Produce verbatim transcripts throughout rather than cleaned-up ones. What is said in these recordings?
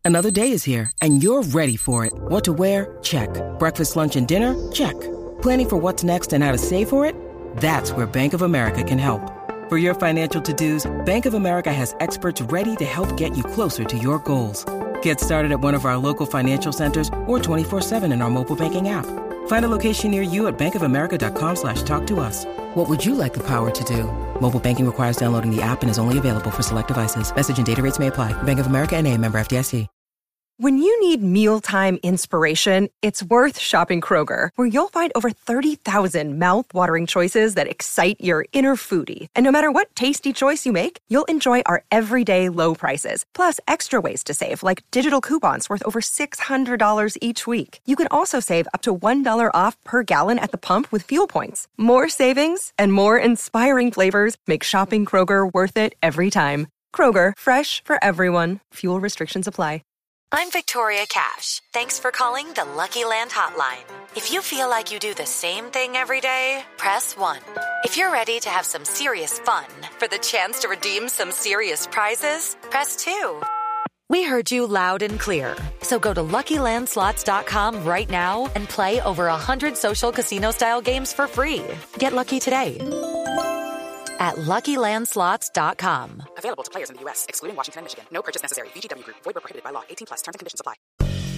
Another day is here, and you're ready for it. What to wear? Check. Breakfast, lunch, and dinner? Check. Planning for what's next and how to save for it? That's where Bank of America can help. For your financial to-dos, Bank of America has experts ready to help get you closer to your goals. Get started at one of our local financial centers or twenty-four seven in our mobile banking app. Find a location near you at bankofamerica.com slash talk to us. What would you like the power to do? Mobile banking requires downloading the app and is only available for select devices. Message and data rates may apply. Bank of America N A, member F D I C. When you need mealtime inspiration, it's worth shopping Kroger, where you'll find over thirty thousand mouth-watering choices that excite your inner foodie. And no matter what tasty choice you make, you'll enjoy our everyday low prices, plus extra ways to save, like digital coupons worth over six hundred dollars each week. You can also save up to one dollar off per gallon at the pump with fuel points. More savings and more inspiring flavors make shopping Kroger worth it every time. Kroger, fresh for everyone. Fuel restrictions apply. I'm Victoria Cash. Thanks for calling the Lucky Land Hotline. If you feel like you do the same thing every day, press one. If you're ready to have some serious fun for the chance to redeem some serious prizes, press two. We heard you loud and clear. So go to Lucky Land Slots dot com right now and play over one hundred social casino-style games for free. Get lucky today at Lucky Land Slots dot com. Available to players in the U S, excluding Washington and Michigan. No purchase necessary. V G W Group. Void where prohibited by law. eighteen plus. Terms and conditions apply.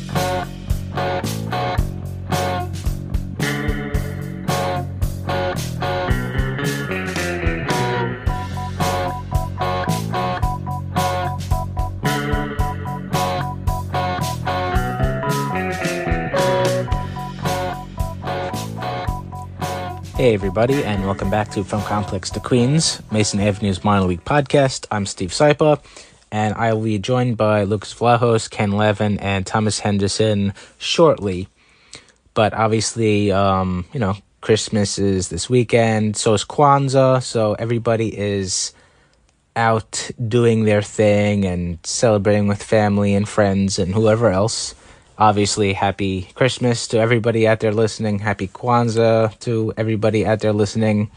Hey everybody, and welcome back to From Complex to Queens, Mason Avenue's minor league podcast. I'm Steve Sypa, and I will be joined by Lucas Vlahos, Ken Levin, and Thomas Henderson shortly. But obviously, um, you know, Christmas is this weekend, so is Kwanzaa, so everybody is out doing their thing and celebrating with family and friends and whoever else. Obviously, happy Christmas to everybody out there listening. Happy Kwanzaa to everybody out there listening.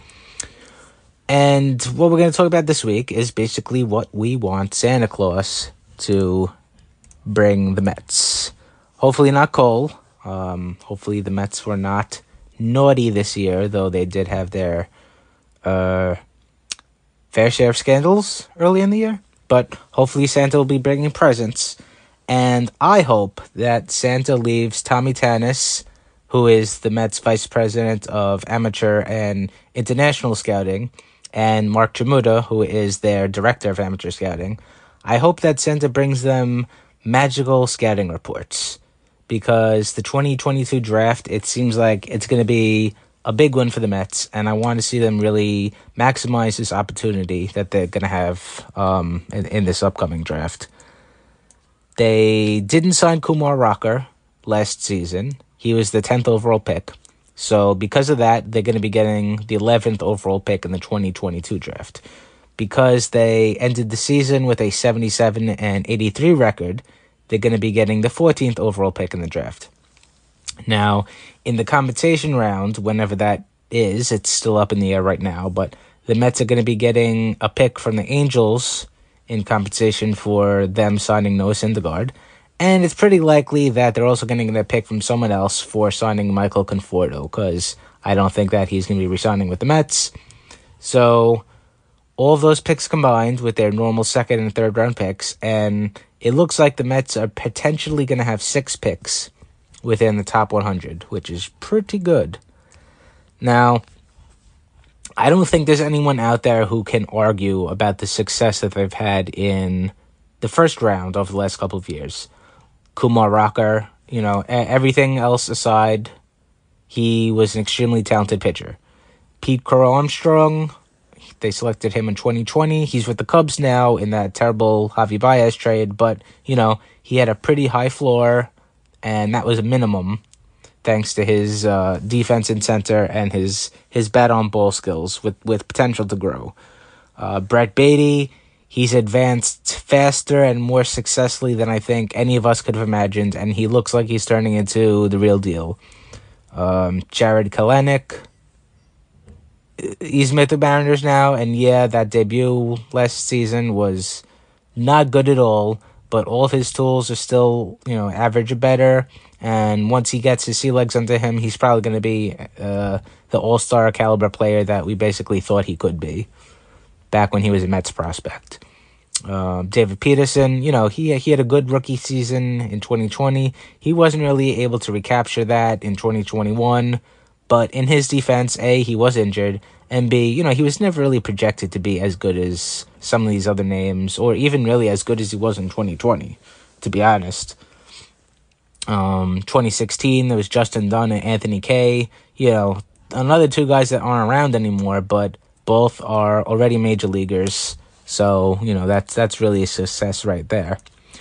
And what we're going to talk about this week is basically what we want Santa Claus to bring the Mets. Hopefully not Cole. Um, hopefully the Mets were not naughty this year, though they did have their uh, fair share of scandals early in the year. But hopefully Santa will be bringing presents. And I hope that Santa leaves Tommy Tanis, who is the Mets Vice President of Amateur and International Scouting, and Mark Tramuta, who is their Director of Amateur Scouting. I hope that Santa brings them magical scouting reports, because the twenty twenty-two draft, it seems like it's going to be a big one for the Mets, and I want to see them really maximize this opportunity that they're going to have um, in, in this upcoming draft. They didn't sign Kumar Rocker last season. He was the tenth overall pick. So because of that, they're going to be getting the eleventh overall pick in the twenty twenty-two draft. Because they ended the season with a seventy-seven and eighty-three record, they're going to be getting the fourteenth overall pick in the draft. Now, in the compensation round, whenever that is, it's still up in the air right now, but the Mets are going to be getting a pick from the Angels in compensation for them signing Noah Syndergaard. And it's pretty likely that they're also going to get a pick from someone else for signing Michael Conforto, because I don't think that he's going to be re-signing with the Mets. So all of those picks combined with their normal second and third round picks, and it looks like the Mets are potentially going to have six picks within the top one hundred, which is pretty good. Now, I don't think there's anyone out there who can argue about the success that they've had in the first round over the last couple of years. Kumar Rocker, you know, everything else aside, he was an extremely talented pitcher. Pete Crow Armstrong, they selected him in twenty twenty. He's with the Cubs now in that terrible Javi Baez trade, but, you know, he had a pretty high floor, and that was a minimum, thanks to his uh, defense in center and his his bat-on-ball skills with, with potential to grow. Uh, Brett Beatty, he's advanced faster and more successfully than I think any of us could have imagined, and he looks like he's turning into the real deal. Um, Jared Kelenic, he's with the Mariners now, and yeah, that debut last season was not good at all, but all of his tools are still, you know, average or better. And once he gets his sea legs under him, he's probably going to be uh, the all-star caliber player that we basically thought he could be back when he was a Mets prospect. Uh, David Peterson, you know, he he had a good rookie season in twenty twenty. He wasn't really able to recapture that in twenty twenty-one. But in his defense, A, he was injured, and B, you know, he was never really projected to be as good as some of these other names, or even really as good as he was in twenty twenty, to be honest. Um, twenty sixteen, there was Justin Dunn and Anthony Kay. You know, another two guys that aren't around anymore, but both are already major leaguers. So, you know, that's that's really a success right there.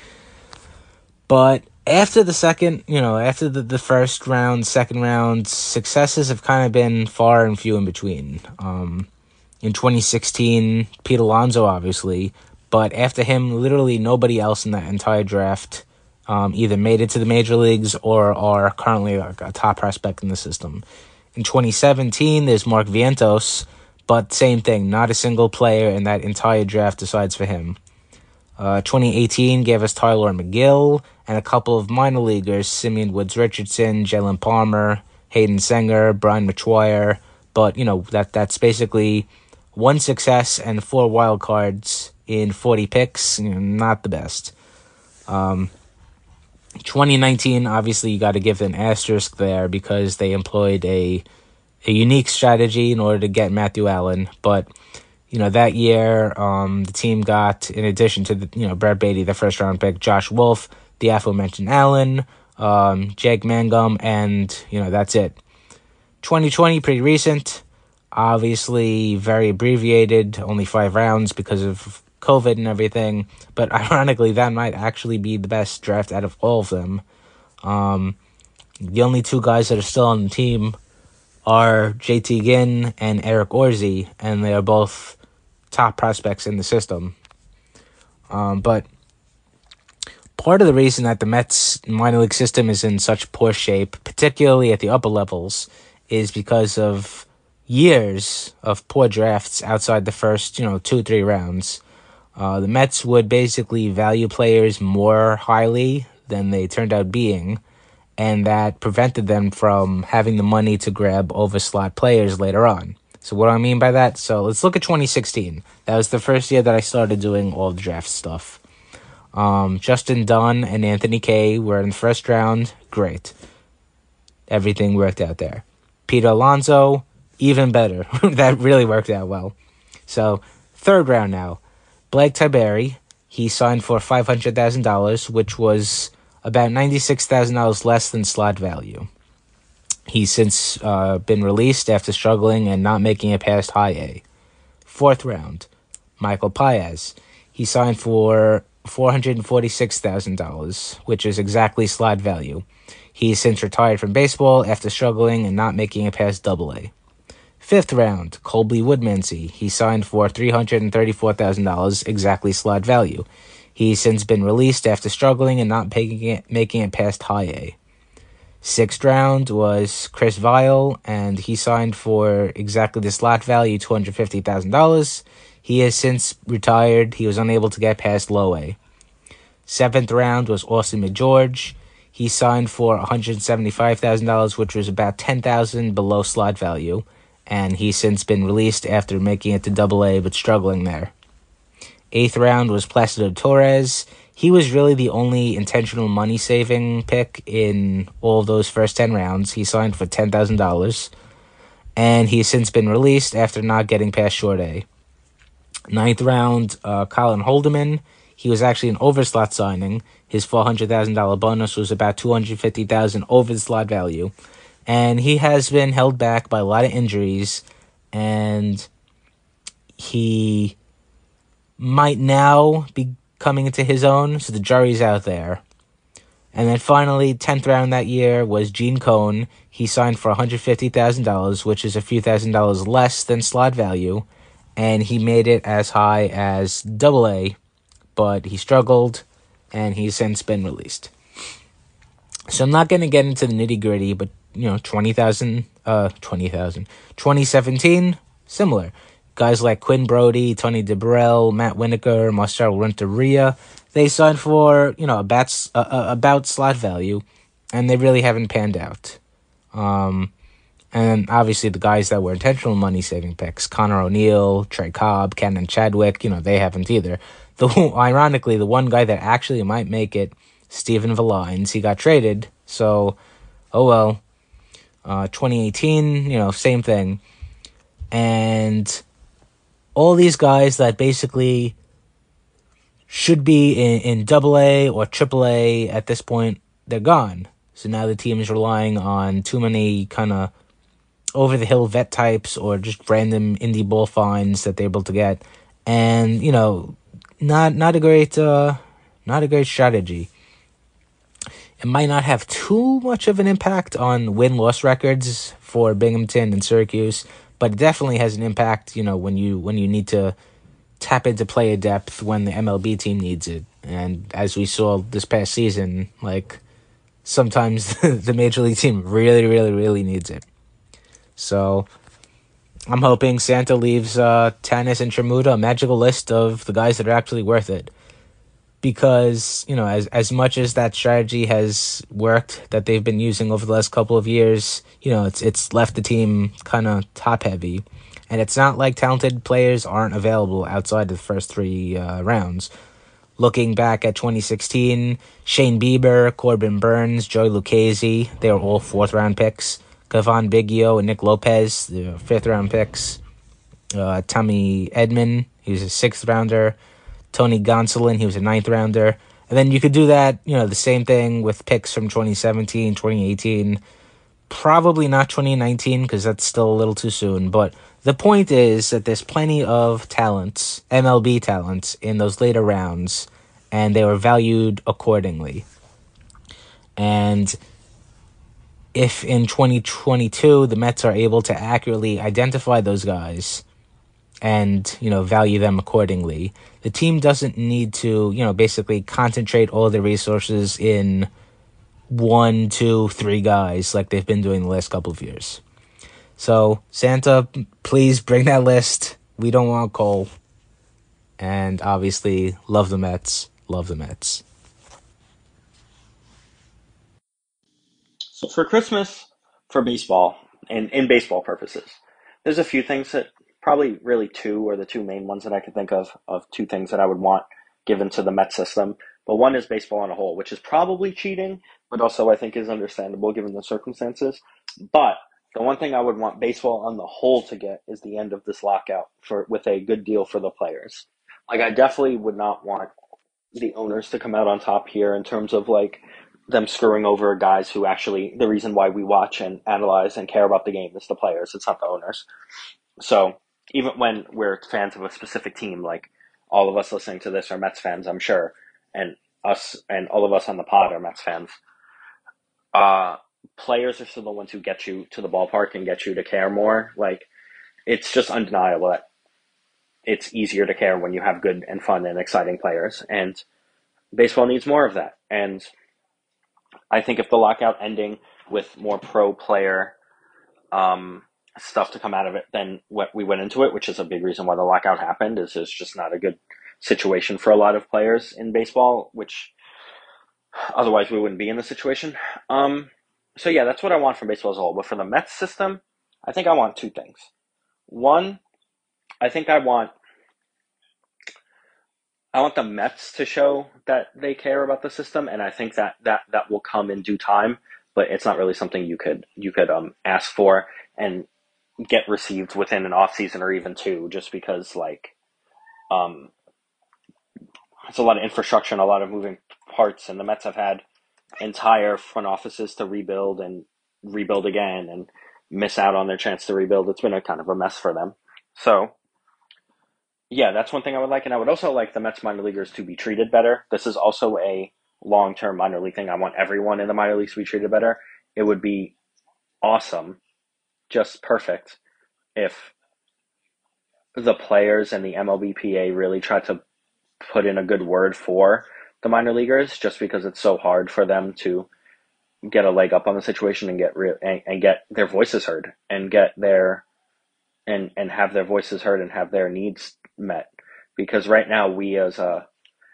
But after the second, you know, after the, the first round, second round, successes have kind of been far and few in between. Um, in twenty sixteen, Pete Alonso, obviously, but after him, literally nobody else in that entire draft um, either made it to the major leagues or are currently like a top prospect in the system. In twenty seventeen, there's Mark Vientos, but same thing, not a single player in that entire draft decides for him. Uh, twenty eighteen gave us Tyler McGill and a couple of minor leaguers, Simeon Woods-Richardson, Jalen Palmer, Hayden Senger, Brian McGuire. But, you know, that that's basically one success and four wild cards in forty picks. You know, not the best. Um, twenty nineteen, obviously, you got to give an asterisk there because they employed a a unique strategy in order to get Matthew Allen. But, you know, that year, um, the team got, in addition to, the, you know, Brett Beatty, the first-round pick, Josh Wolf, the aforementioned Allen, um, Jake Mangum, and, you know, that's it. twenty twenty, pretty recent. Obviously, very abbreviated, only five rounds because of COVID and everything. But ironically, that might actually be the best draft out of all of them. Um, the only two guys that are still on the team are J T Ginn and Eric Orsi, and they are both top prospects in the system. Um, but part of the reason that the Mets minor league system is in such poor shape, particularly at the upper levels, is because of years of poor drafts outside the first, you know, two, three rounds. Uh, the Mets would basically value players more highly than they turned out being, and that prevented them from having the money to grab overslot players later on. So what do I mean by that? So let's look at twenty sixteen. That was the first year that I started doing all the draft stuff. Um, Justin Dunn and Anthony Kay were in the first round. Great. Everything worked out there. Peter Alonso, even better. That really worked out well. So third round now. Blake Tiberi, he signed for five hundred thousand dollars, which was about ninety-six thousand dollars less than slot value. He's since uh, been released after struggling and not making it past high A. Fourth round, Michael Paez. He signed for four hundred forty-six thousand dollars, which is exactly slot value. He's since retired from baseball after struggling and not making it past double A. Fifth round, Colby Woodmansey. He signed for three hundred thirty-four thousand dollars, exactly slot value. He's since been released after struggling and not making it, making it past high A. Sixth round was Chris Vile, and he signed for exactly the slot value, two hundred fifty thousand dollars. He has since retired. He was unable to get past low A. Seventh round was Austin McGeorge. He signed for one hundred seventy-five thousand dollars, which was about ten thousand dollars below slot value, and he's since been released after making it to double A but struggling there. Eighth round was Placido Torres. He was really the only intentional money-saving pick in all of those first ten rounds. He signed for ten thousand dollars, and he's since been released after not getting past short A. Ninth round, uh, Colin Holderman. He was actually an overslot signing. His four hundred thousand dollars bonus was about two hundred fifty thousand dollars over the slot value, and he has been held back by a lot of injuries, and he might now be coming into his own, so the jury's out there. And then finally, tenth round that year was Gene Cohn. He signed for one hundred fifty thousand dollars, which is a few thousand dollars less than slot value, and he made it as high as double A, but he struggled, and he's since been released. So I'm not going to get into the nitty-gritty, but, you know, twenty thousand, uh, twenty thousand, twenty seventeen, similar. Guys like Quinn Brody, Tony DeBrell, Matt Winokur, Marcelo Renteria, they signed for, you know, about, uh, about slot value, and they really haven't panned out. Um, and obviously the guys that were intentional money-saving picks, Connor O'Neill, Trey Cobb, Cannon Chadwick, you know, they haven't either. The Ironically, the one guy that actually might make it, Stephen Villines, he got traded, so, oh well. Uh, twenty eighteen, you know, same thing. And all these guys that basically should be in, in double A or triple A at this point, they're gone. So now the team is relying on too many kind of over-the-hill vet types or just random indie ball finds that they're able to get. And, you know, not not a great uh, not a great strategy. It might not have too much of an impact on win-loss records for Binghamton and Syracuse, but it definitely has an impact, you know, when you when you need to tap into player depth when the M L B team needs it. And as we saw this past season, like, sometimes the Major League team really, really, really needs it. So I'm hoping Santa leaves uh, Tanis and Tramuta a magical list of the guys that are actually worth it. Because, you know, as as much as that strategy has worked that they've been using over the last couple of years, you know, it's it's left the team kind of top-heavy. And it's not like talented players aren't available outside of the first three uh, rounds. Looking back at twenty sixteen, Shane Bieber, Corbin Burns, Joey Lucchesi, they were all fourth-round picks. Kevon Biggio and Nick Lopez, the fifth-round picks. Uh, Tommy Edman, he was a sixth-rounder. Tony Gonsolin, he was a ninth-rounder. And then you could do that, you know, the same thing with picks from twenty seventeen, twenty eighteen. Probably not twenty nineteen, because that's still a little too soon. But the point is that there's plenty of talents, M L B talents, in those later rounds, and they were valued accordingly. And if in twenty twenty-two the Mets are able to accurately identify those guys and, you know, value them accordingly, the team doesn't need to, you know, basically concentrate all their resources in one, two, three guys like they've been doing the last couple of years. So, Santa, please bring that list. We don't want Cole. And obviously, love the Mets. Love the Mets. So for Christmas, for baseball, and in baseball purposes, there's a few things that probably really two are the two main ones that I can think of, of two things that I would want given to the Met system. But one is baseball on a whole, which is probably cheating, but also I think is understandable given the circumstances. But the one thing I would want baseball on the whole to get is the end of this lockout for with a good deal for the players. Like, I definitely would not want the owners to come out on top here in terms of, like, them screwing over guys who actually, the reason why we watch and analyze and care about the game is the players. It's not the owners. So even when we're fans of a specific team, like all of us listening to this are Mets fans, I'm sure, and us and all of us on the pod are Mets fans. Uh, players are still the ones who get you to the ballpark and get you to care more. Like, it's just undeniable that it's easier to care when you have good and fun and exciting players. And baseball needs more of that. And I think if the lockout ending with more pro player um, stuff to come out of it than what we went into it, which is a big reason why the lockout happened, is it's just not a good situation for a lot of players in baseball, which otherwise we wouldn't be in the situation. Um, so yeah, that's what I want from baseball as a whole. But for the Mets system, I think I want two things. One, I think I want I want the Mets to show that they care about the system, and I think that that, that will come in due time. But it's not really something you could you could um, ask for and get received within an off season or even two, just because like um, it's a lot of infrastructure and a lot of moving parts, and the Mets have had entire front offices to rebuild and rebuild again and miss out on their chance to rebuild. It's been a kind of a mess for them. So yeah, that's one thing I would like. And I would also like the Mets minor leaguers to be treated better. This is also a long-term minor league thing. I want everyone in the minor leagues to be treated better. It would be awesome, just perfect, if the players and the M L B P A really tried to put in a good word for the minor leaguers, just because it's so hard for them to get a leg up on the situation and get re- and, and get their voices heard and get their and and have their voices heard and have their needs met. Because right now we as a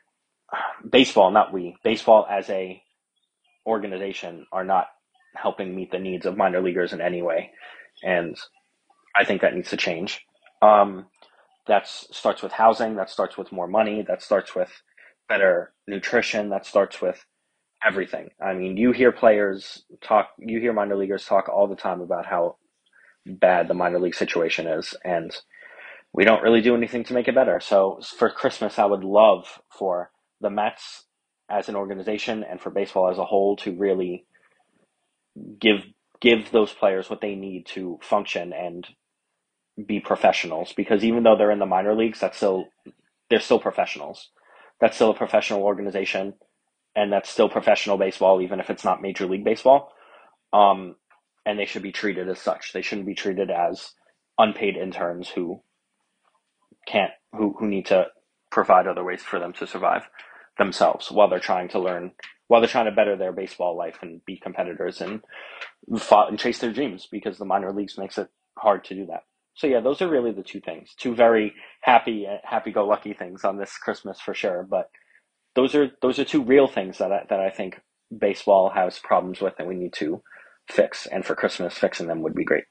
baseball, not we, baseball as a organization are not helping meet the needs of minor leaguers in any way. And I think that needs to change. Um, that starts with housing. That starts with more money. That starts with better nutrition. That starts with everything. I mean, you hear players talk, you hear minor leaguers talk all the time about how bad the minor league situation is. And we don't really do anything to make it better. So for Christmas, I would love for the Mets as an organization and for baseball as a whole to really give give those players what they need to function and be professionals. Because even though they're in the minor leagues, that's still they're still professionals. That's still a professional organization, and that's still professional baseball, even if it's not Major League Baseball. Um, and they should be treated as such. They shouldn't be treated as unpaid interns who can't who who need to provide other ways for them to survive themselves while they're trying to learn, while they're trying to better their baseball life and be competitors and fought and chase their dreams, because the minor leagues makes it hard to do that. So yeah, those are really the two things, two very happy, happy-go-lucky things on this Christmas for sure. But those are those are two real things that I, that I think baseball has problems with and we need to fix. And for Christmas, fixing them would be great.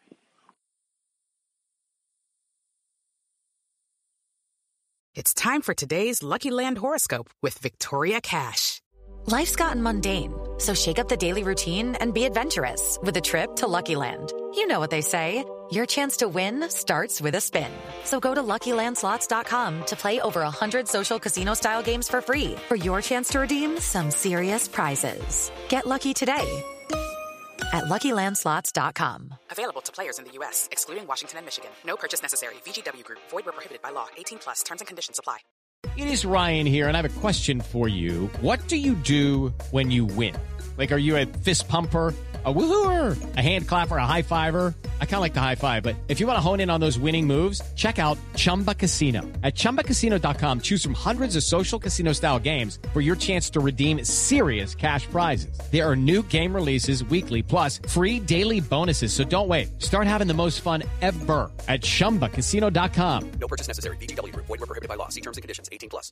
It's time for today's Lucky Land horoscope with Victoria Cash. Life's gotten mundane, so shake up the daily routine and be adventurous with a trip to Lucky Land. You know what they say, your chance to win starts with a spin. So go to Lucky Land Slots dot com to play over one hundred social casino-style games for free for your chance to redeem some serious prizes. Get lucky today at Lucky Land Slots dot com. Available to players in the U S, excluding Washington and Michigan. No purchase necessary. V G W Group. Void where prohibited by law. eighteen plus. Terms and conditions apply. It is Ryan here, and I have a question for you. What do you do when you win? Like, are you a fist pumper, a woo-hooer, a hand clapper, a high-fiver? I kind of like the high-five, but if you want to hone in on those winning moves, check out Chumba Casino. At Chumba Casino dot com, choose from hundreds of social casino-style games for your chance to redeem serious cash prizes. There are new game releases weekly, plus free daily bonuses, so don't wait. Start having the most fun ever at Chumba Casino dot com. No purchase necessary. V G W Group. Void where prohibited by law. See terms and conditions. eighteen plus.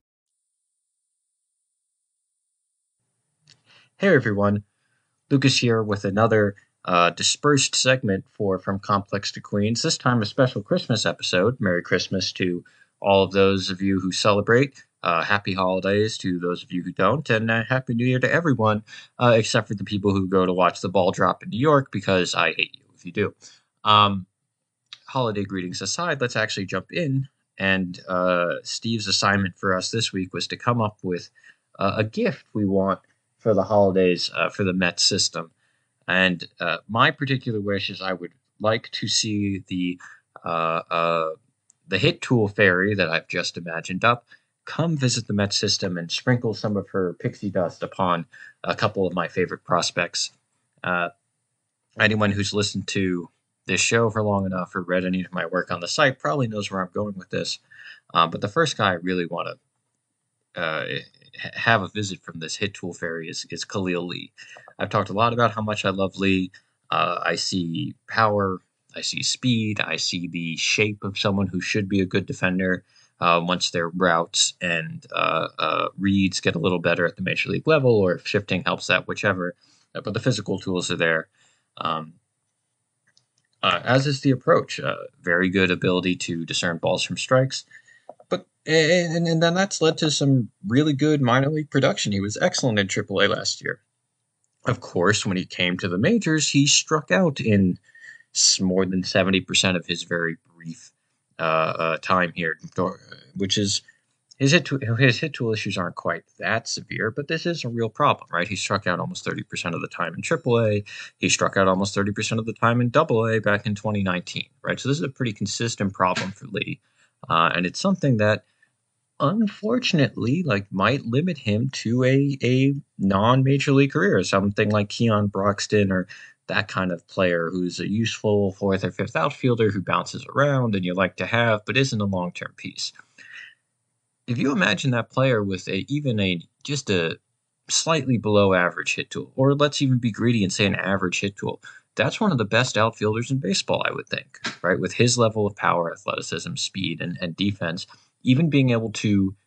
Hey everyone, Lucas here with another uh, dispersed segment for From Complex to Queens. This time a special Christmas episode. Merry Christmas to all of those of you who celebrate. Uh, happy holidays to those of you who don't, and uh, Happy New Year to everyone, uh, except for the people who go to watch the ball drop in New York, because I hate you if you do. Um, holiday greetings aside, let's actually jump in. And uh, Steve's assignment for us this week was to come up with uh, a gift we want for the holidays uh, for the Mets system. And uh, my particular wish is I would like to see the uh, uh, the hit tool fairy that I've just imagined up come visit the Mets system and sprinkle some of her pixie dust upon a couple of my favorite prospects. Uh, anyone who's listened to this show for long enough or read any of my work on the site probably knows where I'm going with this. Um, but the first guy I really want to uh, have a visit from this hit tool fairy is, is Khalil Lee. I've talked a lot about how much I love Lee. Uh, I see power, I see speed, I see the shape of someone who should be a good defender uh, once their routes and uh, uh, reads get a little better at the major league level, or if shifting helps that, whichever. Uh, but the physical tools are there. Um, uh, as is the approach. Uh, very good ability to discern balls from strikes. But and, and then that's led to some really good minor league production. He was excellent in triple A last year. Of course, when he came to the majors, he struck out in more than seventy percent of his very brief uh, uh, time here, which is his hit, tool, his hit tool issues aren't quite that severe, but this is a real problem, right? He struck out almost thirty percent of the time in triple A. He struck out almost thirty percent of the time in double A back in twenty nineteen, right? So this is a pretty consistent problem for Lee. Uh, and it's something that, unfortunately, like might limit him to a, a non-major league career, something like Keon Broxton or that kind of player who's a useful fourth or fifth outfielder who bounces around and you like to have, but isn't a long-term piece. If you imagine that player with a even a just a slightly below average hit tool, or let's even be greedy and say an average hit tool, that's one of the best outfielders in baseball, I would think, right? With his level of power, athleticism, speed, and, and defense, even being able to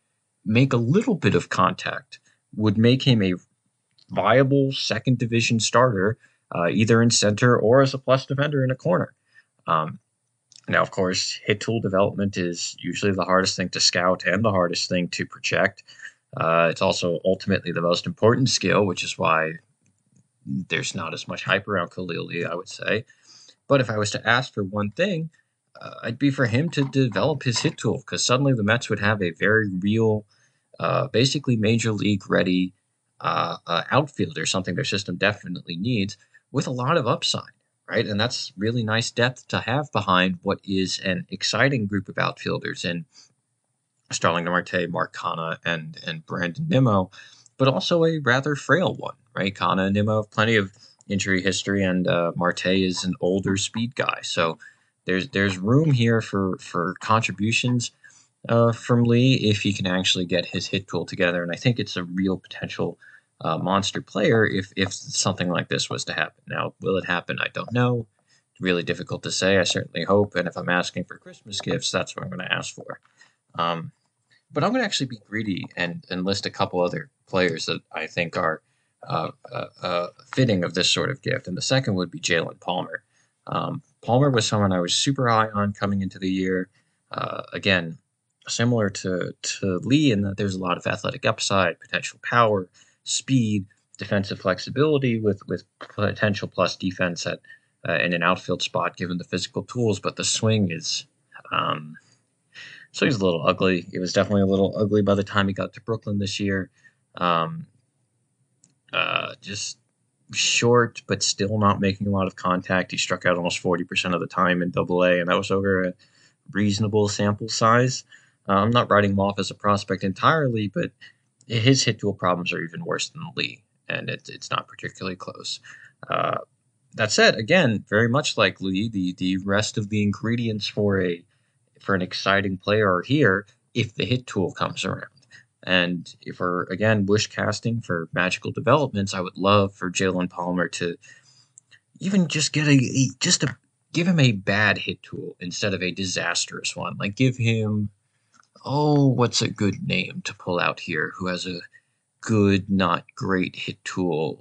make a little bit of contact would make him a viable second division starter, uh, either in center or as a plus defender in a corner. Um, now, of course, hit tool development is usually the hardest thing to scout and the hardest thing to project. Uh, it's also ultimately the most important skill, which is why there's not as much hype around Khalil Lee, I would say. But if I was to ask for one thing, uh, I'd be for him to develop his hit tool, because suddenly the Mets would have a very real, uh, basically major league ready uh, uh, outfielder, something their system definitely needs, with a lot of upside, right? And that's really nice depth to have behind what is an exciting group of outfielders in Starling Marte, Mark Canha, and, and Brandon Nimmo, but also a rather frail one, right? Canha and Nimmo have plenty of injury history, and uh, Marte is an older speed guy. So there's there's room here for, for contributions uh, from Lee if he can actually get his hit tool together. And I think it's a real potential uh, monster player if, if something like this was to happen. Now, will it happen? I don't know. It's really difficult to say. I certainly hope. And if I'm asking for Christmas gifts, that's what I'm going to ask for. Um, but I'm going to actually be greedy and, and list a couple other players that I think are uh, uh, uh, fitting of this sort of gift. And the second would be Jalen Palmer. Um, Palmer was someone I was super high on coming into the year. Uh, again, similar to, to Lee in that there's a lot of athletic upside, potential power, speed, defensive flexibility with, with potential plus defense at uh, in an outfield spot given the physical tools. But the swing is... Um, So he's a little ugly. He was definitely a little ugly by the time he got to Brooklyn this year. Um, uh, just short, but still not making a lot of contact. He struck out almost forty percent of the time in Double A, and that was over a reasonable sample size. Uh, I'm not writing him off as a prospect entirely, but his hit tool problems are even worse than Lee, and it, it's not particularly close. Uh, that said, again, very much like Lee, the the rest of the ingredients for a for an exciting player are here if the hit tool comes around. And if we're, again, wish casting for magical developments, I would love for Jalen Palmer to even just get a, a just a give him a bad hit tool instead of a disastrous one. Like give him, oh, what's a good name to pull out here who has a good, not great hit tool?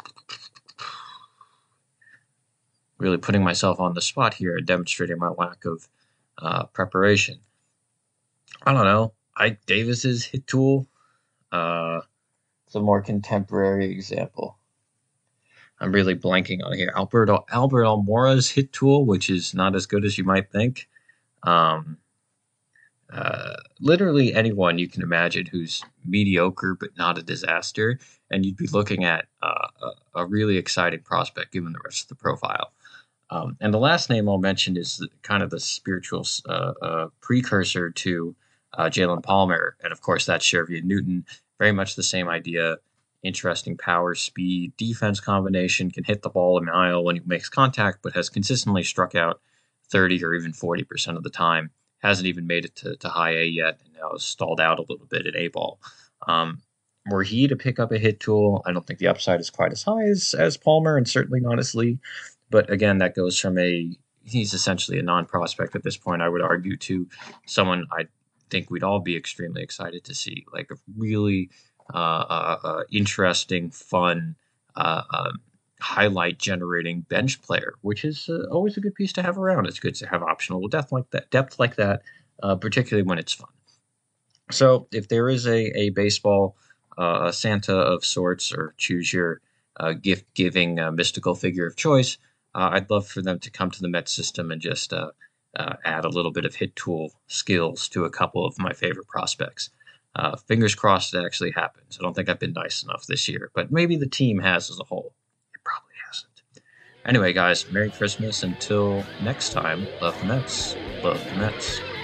Really putting myself on the spot here and demonstrating my lack of Uh, preparation. I don't know. Ike Davis's hit tool. Uh, it's a more contemporary example. I'm really blanking on here. Alberto Albert Almora's hit tool, which is not as good as you might think. Um, uh, literally anyone you can imagine who's mediocre but not a disaster, and you'd be looking at uh, a, a really exciting prospect given the rest of the profile. Um, and the last name I'll mention is kind of the spiritual uh, uh, precursor to uh, Jalen Palmer. And, of course, that's Shervyen Newton. Very much the same idea. Interesting power, speed, defense combination. Can hit the ball a mile when he makes contact, but has consistently struck out thirty or even forty percent of the time. Hasn't even made it to, to high A yet, and now is stalled out a little bit at A ball. Um, were he to pick up a hit tool, I don't think the upside is quite as high as, as Palmer, and certainly not as Lee. But again, that goes from a, he's essentially a non-prospect at this point, I would argue, to someone I think we'd all be extremely excited to see. Like a really uh, uh, uh, interesting, fun, uh, um, highlight-generating bench player, which is uh, always a good piece to have around. It's good to have optional depth like that, depth like that, uh, particularly when it's fun. So if there is a, a baseball uh, Santa of sorts, or choose your uh, gift-giving uh, mystical figure of choice, Uh, I'd love for them to come to the Mets system and just uh, uh, add a little bit of hit tool skills to a couple of my favorite prospects. Uh, fingers crossed it actually happens. I don't think I've been nice enough this year, but maybe the team has as a whole. It probably hasn't. Anyway, guys, Merry Christmas. Until next time, love the Mets. Love the Mets.